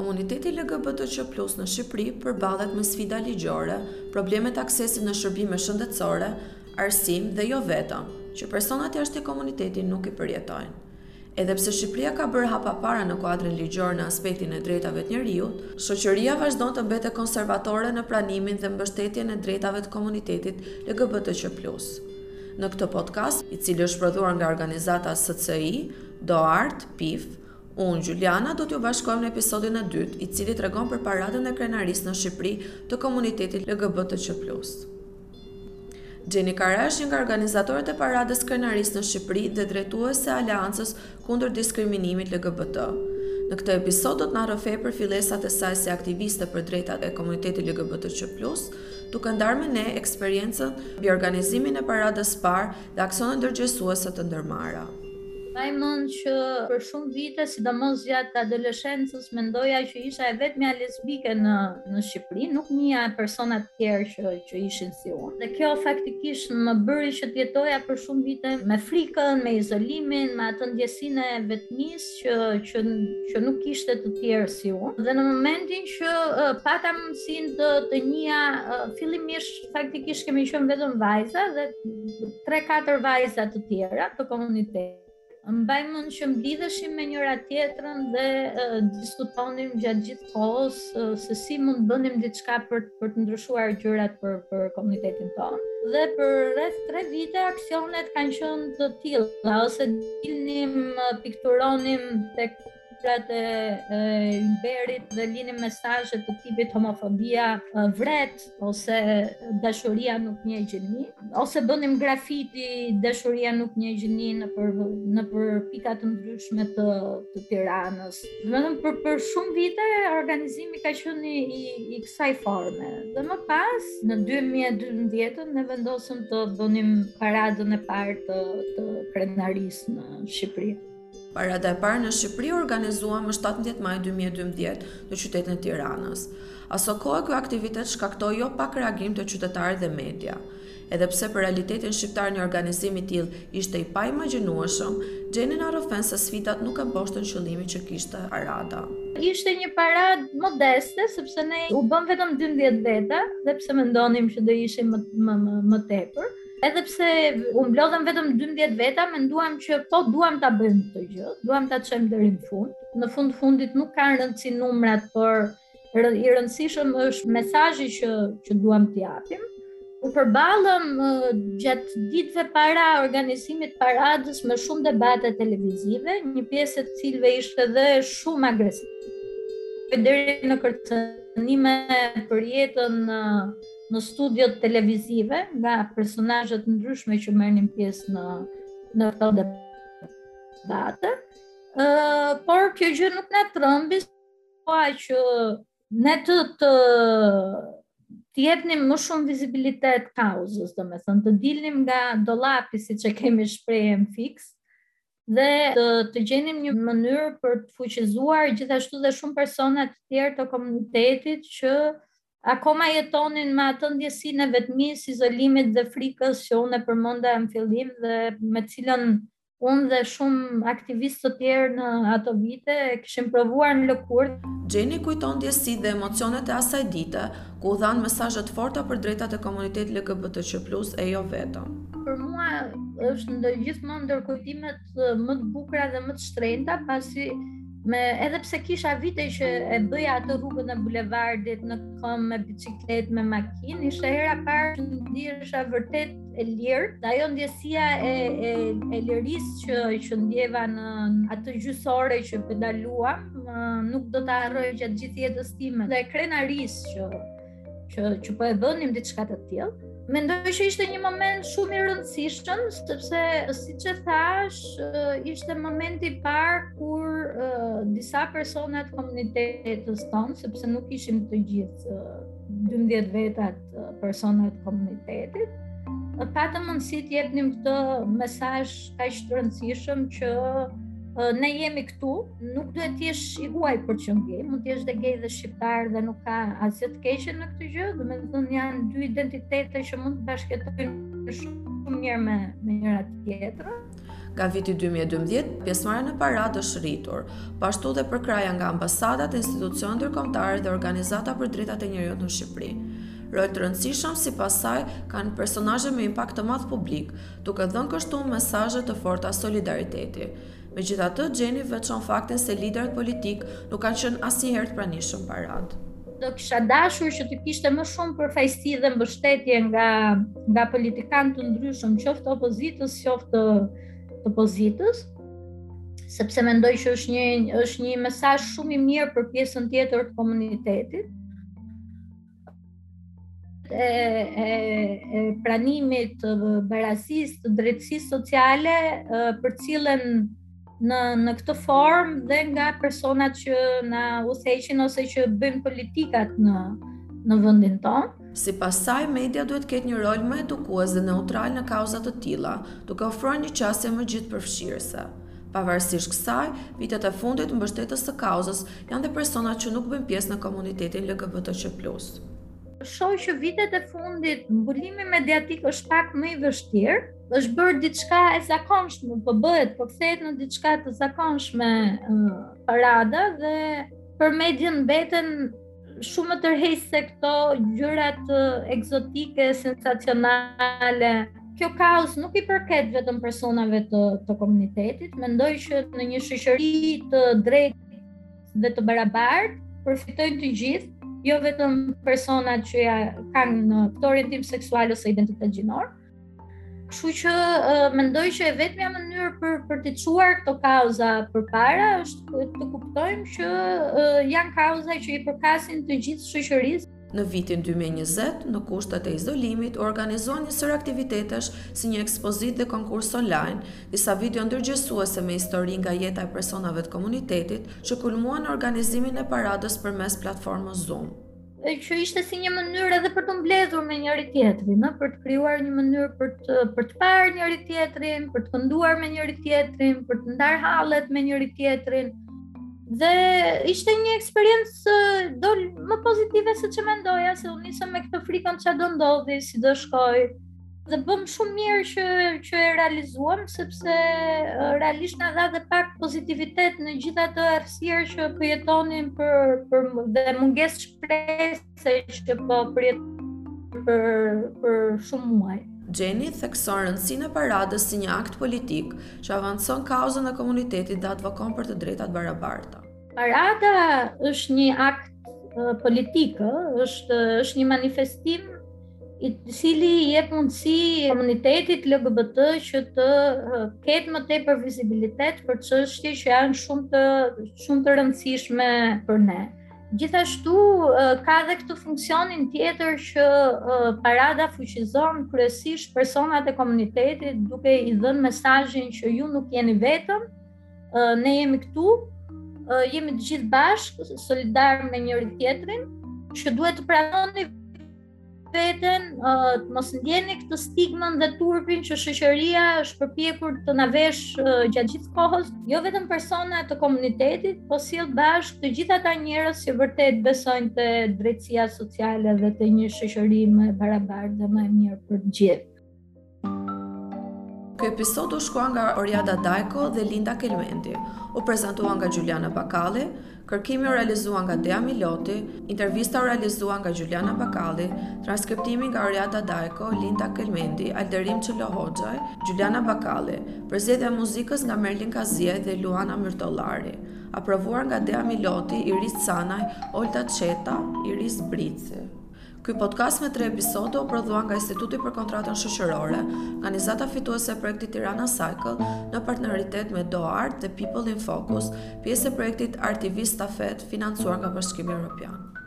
Komuniteti LGBTQ+ në Shqipëri përballet me sfida ligjore, probleme të aksesit në shërbime shëndetësore, arsim dhe jo vetëm, që personat jashtë komunitetit nuk i përjetojnë. Edhe pse Shqipëria ka bërë hapa para në kuadrin ligjor në aspektin e drejtave të njerëzit, shoqëria vazhdon të mbetet konservatore në pranimin dhe mbështetjen e drejtave të komunitetit LGBTQ+. Në këtë podcast, i cili është prodhuar nga organizata SCI, DoArt, PIF, unë, Gjuliana, do t'ju bashkojmë në episodin e dytë, i cili tregon për paradën e krenarisë në Shqipëri të komunitetit LGBTQ+. Gjeni Kara është një nga organizatorët e paradës krenarisë në Shqipëri dhe drejtuese e Aleancës kundër diskriminimit LGBT. Në këtë episod do të na rrëfej për fillesat e saj si aktiviste për drejtat e komunitetit LGBTQ+, duke ndarë me ne eksperiencën mbi organizimin e paradës parë dhe aksionet ndërgjegjësuese të ndërmarra. Mend që për shumë vite, sidomos gjatë adoleshencës, mendoja që isha e vetmja lesbike në Shqipëri, nuk njeh persona të tjerë që ishin si unë. Dhe kjo faktikisht më bëri që të jetoja për shumë vite me frikën, me izolimin, me atë ndjesinë e vetmisë që nuk kishte të tjerë si unë. Dhe në momentin që pata mundësinë të njihja, fillimisht faktikisht kemi qenë vetëm vajza dhe 3-4 vajza të tjera të komunitetit. Mbaj mend që mblidheshim me njëra tjetrën dhe diskutonim gjatë gjithë kohës se si mund bënim diçka për të ndryshuar gjërat për komunitetin tonë. Dhe për rreth 3 vite aksionet kanë qenë të tilla, ose dilnim, pikturonim tek e Ymberit dhe linim mesazhe të tipit homofobia vret, ose dashuria nuk njeh gjeni, ose bënim grafiti dashuria nuk njeh gjeni në për pika të ndryshme të Tiranës. Domethënë për shumë vite organizimi ka qenë i kësaj forme. Dhe më pas në 2012 ne vendosëm të bënim paradën e parë të krenarisë në Shqipëri. Parada e parë në Shqipëri organizuam më 17 maj 2012 në qytetin e Tiranës. Aso kohë ky aktivitet shkaktoi jo pak reagim të qytetarëve dhe media. Edhe pse për realitetin shqiptar një organizim i tillë ishte i paimagjinueshëm, gjeni na rrëfen se sfidat nuk e mposhtën qëllimin që kishte parada. Ishte një paradë modeste, sepse ne u bëm vetëm 12 veta, dhe pse mendonim që do ishim më tepër. Edhe pse u mblodhëm vetëm 12 veta, menduam që duam ta bëjmë këtë gjë, duam ta çojmë deri në fund. Në fundit nuk kanë rëndësi numrat, por i rëndësishëm është mesazhi që duam t'i japim. U përballëm gjatë ditëve para organizimit paradës me shumë debate televizive, një pjesë e cilëve ishte dhe shumë agresive, deri në kërcënime për jetën në studiot televizive nga personazhe të ndryshme që merrnin pjesë në këto debate. Por kjo gjë nuk na trembi, që ne të jepnim më shumë vizibilitet kauzës, domethënë të dilnim nga dollapi, siç e kemi shprehjen fiks, dhe të gjenim një mënyrë për të fuqizuar gjithashtu dhe shumë persona të tjerë të komunitetit që akoma jetonin me atë ndjesinë e vetmisë, izolimit dhe frikës që unë e përmenda në fillim dhe me cilën unë dhe shumë aktivistë të tjerë në ato vite kishim provuar në lëkurë. Gjeni kujton ndjesitë dhe emocionet e asaj dite, ku u dhanë mesazhe të forta për drejtat e komunitetit LGBTQ+ e jo vetëm. Për mua është gjithmonë ndër kujtimet më të bukura dhe më të shtrenjta, pasi edhe pse kisha vite që e bëja atë rrugën e bulevardit në këmbë me bicikletë, me makinë, ishte hera parë që ndihesha vërtet e lirë, dhe ajo ndjesia e lirisë që ndjeva në atë gjysore që pedaluam, nuk do ta harroj gjatë gjithë jetës time. Dhe krenarisë që po e bënim diçka të tillë. Mendoj që ishte një moment shumë i rëndësishëm, sepse, siç e thash, ishte momenti i parë kur disa persona të komunitetës tonë, sepse nuk ishim të gjithë 12 vetat persona të komunitetit, patëm mundësi të jepnim këtë mesazh kaq të rëndësishëm që ne jemi këtu, nuk duhet të jesh i huaj për të qenë gay, mund të jesh dhe gay dhe shqiptar dhe nuk ka asgjë të keqe në këtë gjë, domethënë janë dy identitete që mund të bashkëtojnë shumë mirë me njëra tjetrën. Nga viti 2012, pjesëmarrja në paradë është rritur, po ashtu dhe përkraja nga ambasadat, institucionet ndërkombëtare dhe organizata për drejtat e njerëzit në Shqipëri. Rol të rëndësishëm sipas saj kanë personazhe me impakt të madh publik, duke dhënë kështu mesazhe të forta solidariteti. Megjithatë, Gjeni veçon faktin se liderët politik nuk kanë qenë asnjëherë të pranishëm paradë. Do kisha dashur që të kishte më shumë përfaqësi dhe mbështetje nga politikanë të ndryshëm, qoftë opozitës, qoftë të pozitës, sepse mendoj që është një mesazh shumë i mirë për pjesën tjetër të komunitetit. E pranimit të barazisë, të drejtësisë sociale, për cilën në këtë formë dhe nga personat që na udhëheqin ose që bëjnë politikat në vendin tonë. Sipas saj, media duhet ketë një rol më edukues dhe neutral në kauza të tilla, duke ofruar një qasje më gjithëpërfshirëse. Pavarësisht kësaj, vitet e fundit mbështetës së kauzës janë dhe personat që nuk bëjnë pjesë në komunitetin LGBTQ+. Shoh që vitet e fundit mbulimi mediatik është pak më i vështirë, është bërë diçka e zakonshme, po kthehet në diçka të zakonshme parada dhe për median mbeten shumë të tërheqëse këto gjërat egzotike, sensacionale. Kjo kauzë nuk i përket vetëm personave të komunitetit, mendoj që në një shoqëri të drejtë dhe të barabartë përfitojnë të gjithë, jo vetëm personat që kanë këtë orientim seksual ose identitet gjinor. Kështu që mendoj që e vetmja mënyrë për të çuar këto kauza përpara është të kuptojmë që janë kauza që i përkasin të gjithë shoqërisë. Në vitin 2020, në kushtet e izolimit, organizuan një sër aktivitetesh si një ekspozit dhe konkurs online, disa video ndërgjegjësuese me histori nga jeta e personave të komunitetit, që kulmuan në organizimin e paradës përmes platformës Zoom. Që ishte si një mënyrë edhe për të mbledhur me njëri tjetrin, për të krijuar një mënyrë për të parë njëri tjetrin, për të kënduar me njëri tjetrin, për të ndarë hallet me njëri tjetrin. Dhe ishte një eksperiencë më pozitive se që mendoja, se unë nisëm me këtë frikën që do ndodhi, si do shkoj. Dhe bëm shumë mirë që e realizuam, sepse realisht na dha dhe pak pozitivitet në gjitha të errësirë që përjetonin dhe mungesë shpresë që po përjetojnë për shumë muaj. Gjeni thekson rëndësinë e paradës si një akt politik që avancon kauzën e komunitetit dhe advokon për të drejtat barabarta. Parada është një akt politik, është një manifestim i cili jep mundësi komunitetit LGBT që të ketë më tepër vizibilitet për çështje që janë shumë të rëndësishme për ne. Gjithashtu ka dhe këtë funksionin tjetër që parada fuqizon kryesisht personat e komunitetit duke i dhënë mesazhin që ju nuk jeni vetëm, ne jemi këtu, jemi të gjithë bashkë, solidar me njëri tjetrin, që duhet të pranoni veten, të mos ndjeni këtë stigmën dhe turpin që shoqëria është përpjekur të na vesh gjatë gjithë kohës, jo vetëm persona të komunitetit, po sjell bashkë të gjithë ata njerëz që vërtet besojnë te drejtësia sociale dhe te një shoqëri më e barabartë dhe më e mirë për të gjithë. Ky episod u shkrua nga Oriada Dajko dhe Linda Kelmendi, u prezantua nga Gjuliana Bakalli, kërkimi u realizua nga Dea Miloti, intervista u realizua nga Gjuliana Bakalli, transkriptimi nga Oriada Dajko, Linda Kelmendi, Alderim Çelo Hoxhaj, Gjuliana Bakalli, përzgjedhja e muzikës nga Merlin Kazie dhe Luana Myrtollari, aprovuar nga Dea Miloti, Iris Canaj, Olta Çeta, Iris Brici. Ky podcast me 3 episode u prodhua nga Instituti për Kontratën Shoqërore, organizata fituese e projektit Tirana Cycle në partneritet me Do Art dhe People in Focus, pjesë e projektit Artivist Stafet financuar nga Bashkimi Evropian.